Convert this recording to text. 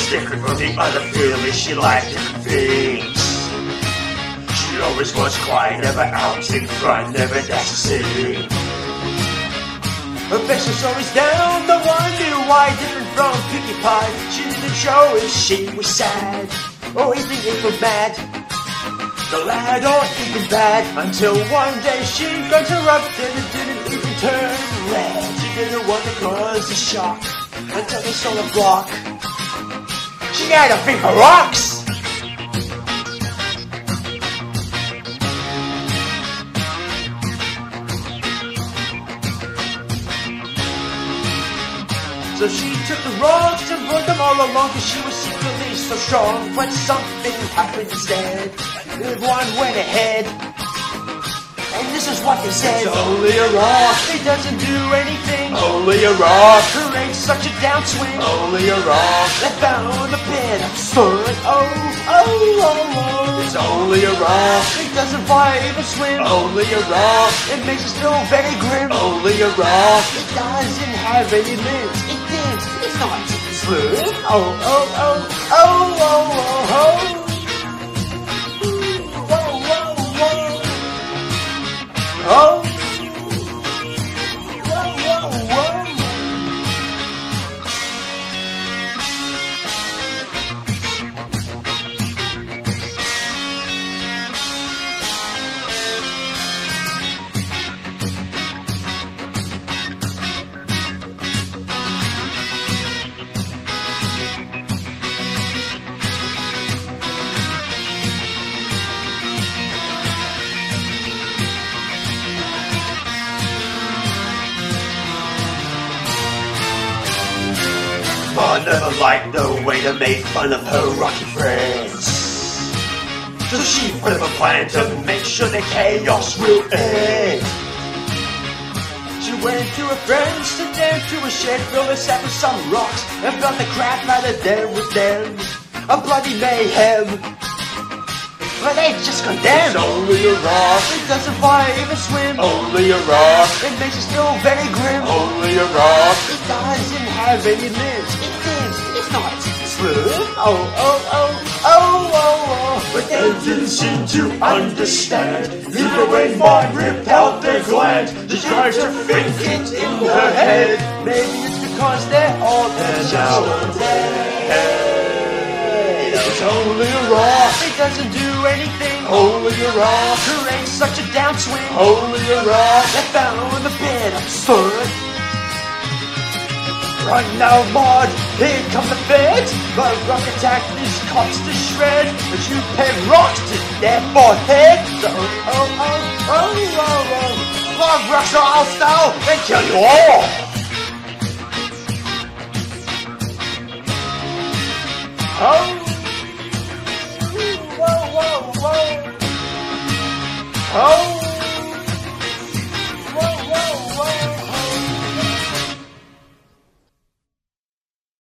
was different from the other fillies. She liked different things. She always was quiet, never out in front, never danced to sing. Her face was always down, no one knew why. Different from Pinkie Pie, she didn't show if she was sad or even if we're mad, glad or even bad. Until one day she got interrupted and didn't even turn red. She didn't want to cause a shock until they saw a block. She had a thing for rocks. So she took the rocks and brought them all along, cause she was secretly so strong. But something happened instead. One went ahead, and this is what they said: it's only a rock, it doesn't do anything. Only a rock, her ain't such a downswing. Only a rock, that found a bit of fun. Oh, oh, oh, oh. It's only a rock, it doesn't fly even swim. Only a rock, it makes us feel very grim. Only a rock, it doesn't have any limbs. It's not smooth. Oh, oh, oh, oh, oh, oh, oh. Whoa, whoa, whoa. Oh. Whoa, whoa, whoa. I never liked the way they made fun of her rocky friends. So she put up a plan to make sure the chaos will end. She went to her friends, sit down to a shed, filled her sack with some rocks, and brought the crap out of them with them. A bloody mayhem. But they just condemned. It's only a rock, it doesn't fly even swim. Only a rock, it makes us feel very grim. Only a rock, it doesn't have any limbs. It's not smooth. Oh, oh, oh, oh, oh, oh. But they didn't seem to understand. Even when Maud ripped out their gland, she tries to think it in her head. Maybe it's because they're all dead now. It's only a rock, it doesn't do anything. Only a rock, her ain't such a downswing. Only a rock, that found a bit of fun. Run now, Maud, here come the feds. My rock attack these cops to shred. But you peg rocks to their forehead. So, oh, oh, oh, oh, oh, oh. Log rocks are hostile and kill you all. Oh, whoa, whoa, whoa. Oh.